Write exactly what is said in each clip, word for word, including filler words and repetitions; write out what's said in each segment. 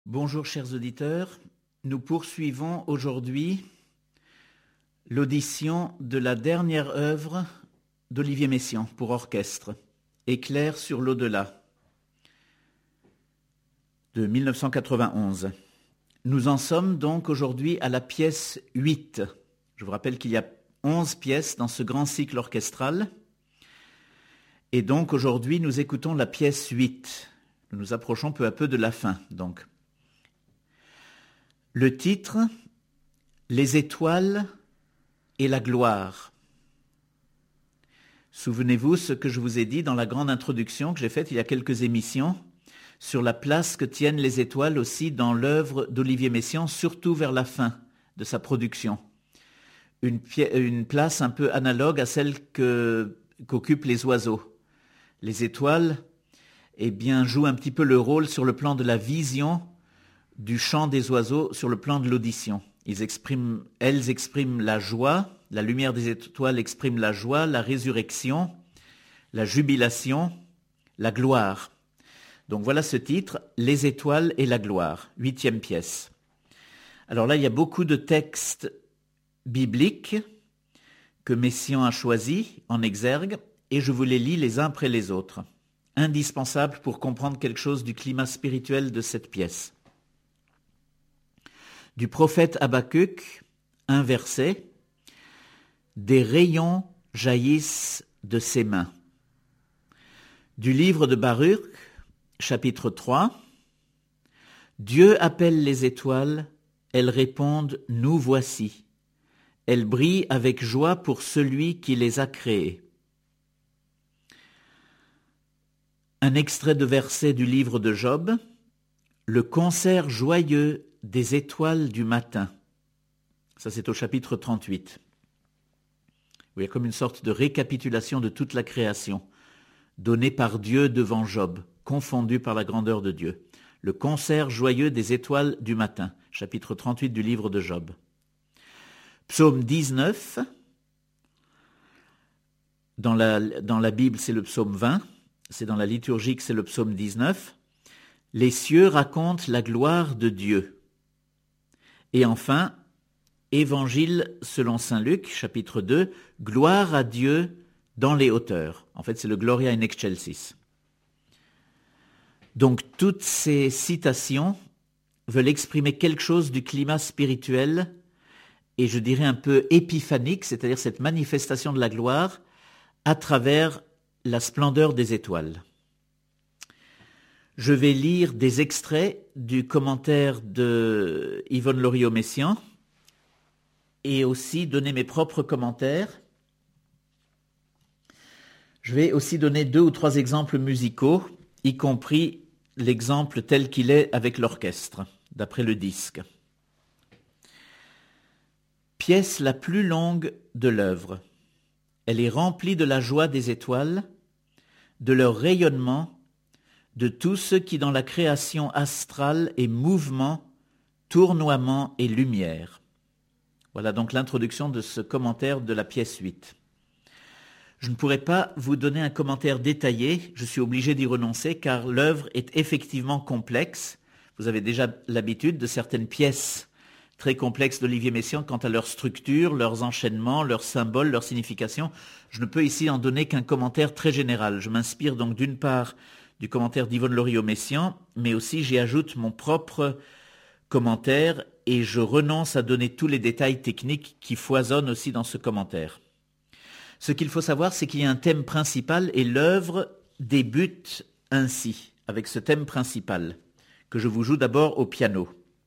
Bonjour chers auditeurs, nous poursuivons aujourd'hui l'audition de la dernière œuvre d'Olivier Messiaen pour orchestre, Éclair sur l'au-delà, de mille neuf cent quatre-vingt-onze. Nous en sommes donc aujourd'hui à la pièce huit. Je vous rappelle qu'il y a onze pièces dans ce grand cycle orchestral. Et donc aujourd'hui nous écoutons la pièce huit. Nous nous approchons peu à peu de la fin donc. Le titre, Les étoiles et la gloire. Souvenez-vous ce que je vous ai dit dans la grande introduction que j'ai faite il y a quelques émissions sur la place que tiennent les étoiles aussi dans l'œuvre d'Olivier Messiaen, surtout vers la fin de sa production. Une, pi- une place un peu analogue à celle que, qu'occupent les oiseaux. Les étoiles, eh bien, jouent un petit peu le rôle sur le plan de la vision du chant des oiseaux sur le plan de l'audition. Ils expriment, elles expriment la joie, la lumière des étoiles exprime la joie, la résurrection, la jubilation, la gloire. Donc voilà ce titre, Les étoiles et la gloire, huitième pièce. Alors là, il y a beaucoup de textes bibliques que Messiaen a choisis en exergue et je vous les lis les uns après les autres, indispensables pour comprendre quelque chose du climat spirituel de cette pièce. Du prophète Habacuc, un verset, « Des rayons jaillissent de ses mains ». Du livre de Baruch, chapitre trois, « Dieu appelle les étoiles, elles répondent « Nous voici ». Elles brillent avec joie pour celui qui les a créées. Un extrait de verset du livre de Job, « Le concert joyeux des étoiles du matin ». Ça, c'est au chapitre trente-huit. Il y a comme une sorte de récapitulation de toute la création, donnée par Dieu devant Job, confondu par la grandeur de Dieu. Le concert joyeux des étoiles du matin, chapitre trente-huit du livre de Job. Psaume dix-neuf, dans la, dans la Bible, c'est le psaume vingt, c'est dans la liturgique, c'est le psaume dix-neuf. Les cieux racontent la gloire de Dieu. Et enfin, Évangile selon saint Luc, chapitre deux, « Gloire à Dieu dans les hauteurs ». En fait, c'est le « Gloria in excelsis ». Donc, toutes ces citations veulent exprimer quelque chose du climat spirituel et je dirais un peu épiphanique, c'est-à-dire cette manifestation de la gloire à travers la splendeur des étoiles. Je vais lire des extraits du commentaire de Yvonne Loriot-Messiaen et aussi donner mes propres commentaires. Je vais aussi donner deux ou trois exemples musicaux, y compris l'exemple tel qu'il est avec l'orchestre, d'après le disque. Pièce la plus longue de l'œuvre. Elle est remplie de la joie des étoiles, de leur rayonnement, de tout ce qui dans la création astrale est mouvement, tournoiement et lumière. Voilà donc l'introduction de ce commentaire de la pièce huit. Je ne pourrai pas vous donner un commentaire détaillé, je suis obligé d'y renoncer car l'œuvre est effectivement complexe. Vous avez déjà l'habitude de certaines pièces très complexes d'Olivier Messiaen quant à leur structure, leurs enchaînements, leurs symboles, leur signification. Je ne peux ici en donner qu'un commentaire très général. Je m'inspire donc d'une part du commentaire d'Yvonne Loriot-Messiaen, mais aussi j'y ajoute mon propre commentaire et je renonce à donner tous les détails techniques qui foisonnent aussi dans ce commentaire. Ce qu'il faut savoir, c'est qu'il y a un thème principal et l'œuvre débute ainsi, avec ce thème principal, que je vous joue d'abord au piano.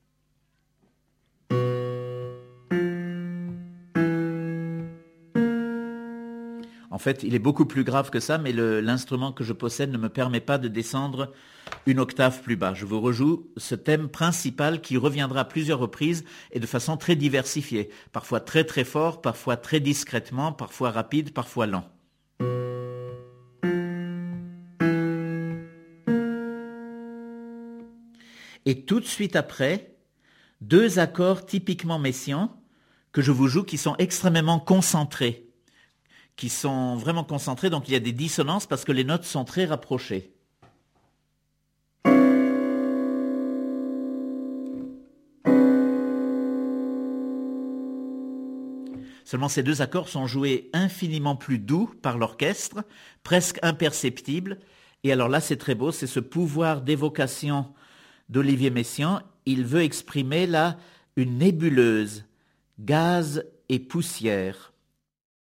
En fait, il est beaucoup plus grave que ça, mais le, l'instrument que je possède ne me permet pas de descendre une octave plus bas. Je vous rejoue ce thème principal qui reviendra à plusieurs reprises et de façon très diversifiée, parfois très très fort, parfois très discrètement, parfois rapide, parfois lent. Et tout de suite après, deux accords typiquement messiaens que je vous joue qui sont extrêmement concentrés. qui sont vraiment concentrés, donc il y a des dissonances parce que les notes sont très rapprochées. Seulement ces deux accords sont joués infiniment plus doux par l'orchestre, presque imperceptibles. Et alors là, c'est très beau, c'est ce pouvoir d'évocation d'Olivier Messiaen. Il veut exprimer là une nébuleuse, gaz et poussière.